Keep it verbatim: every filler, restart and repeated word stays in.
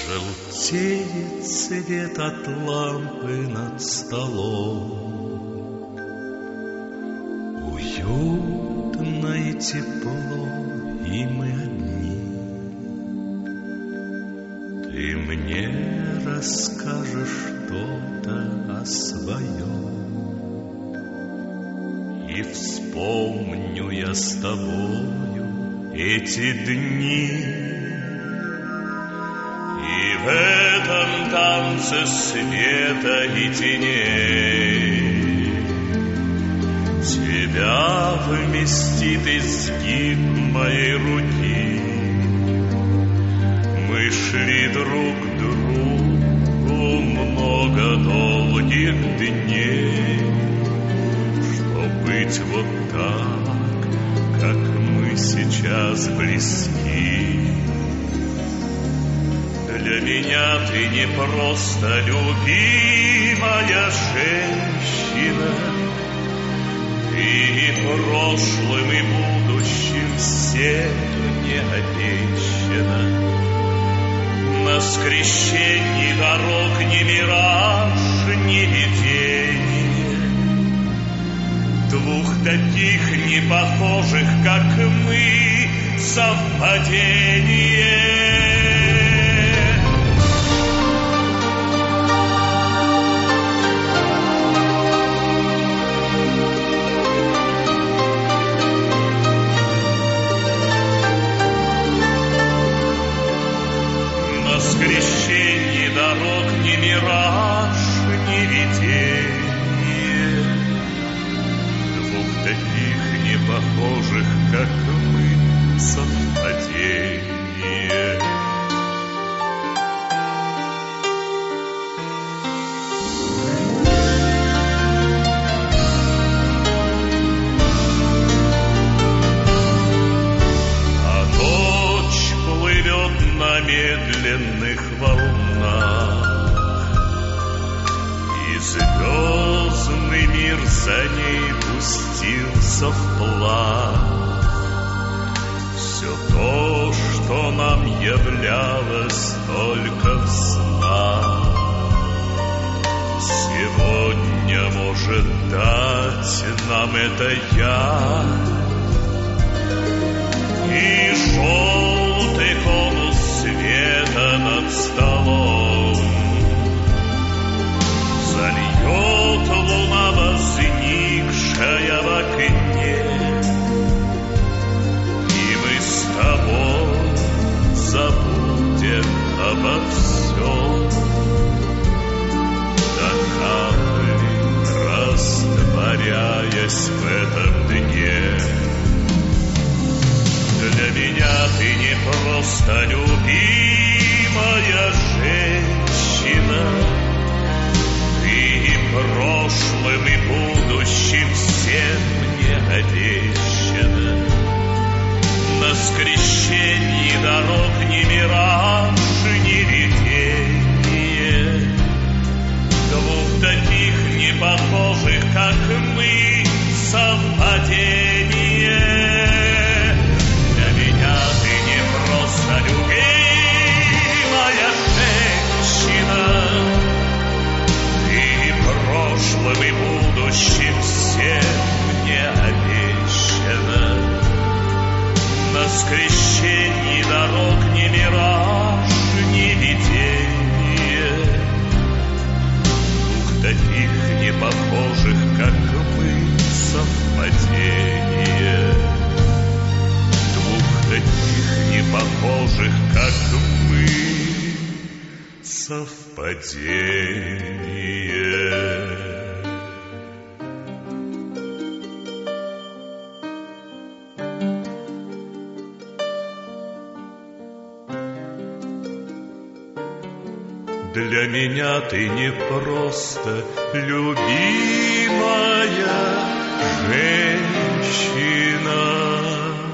Желтеет свет от лампы над столом. Уютно и тепло, и мы одни. Ты мне расскажешь что-то о своем, и вспомню я с тобою эти дни. И в этом танце света и теней тебя вместит изгиб моей руки. Мы шли друг к другу много долгих дней, чтоб быть вот так, как мы сейчас близки. Для меня ты не просто любимая женщина, ты и прошлым, и будущим всем мне обещана. На скрещении дорог ни мираж, ни видение, двух таких непохожих, как мы, совпадение. Скрещении дорог ни мираж, ни видение, двух таких непохожих, как мы, совпадение. А ночь плывет на медленных волнах, и звездный мир за ней пустился в плав. Все то, что нам являлось только в снах, сегодня может дать нам это явь. И желтый конус света над столом зальет луна, возникшая в окне, и мы с тобой забудем обо всем, до капли растворяясь в этом дне. Для меня ты не просто любимая женщина, ты и прошлым, и будущим всем мне обещана. На скрещении дорог ни мираж, ни видение, двух таких непохожих, как мы, совпадение. Любимая женщина, ты и прошлым, и будущим всем мне обещана. На скрещении дорог ни мираж, ни видение, двух таких непохожих, как мы, совпадение. Таких непохожих, как мы, совпадение. Для меня ты не просто любимая женщина,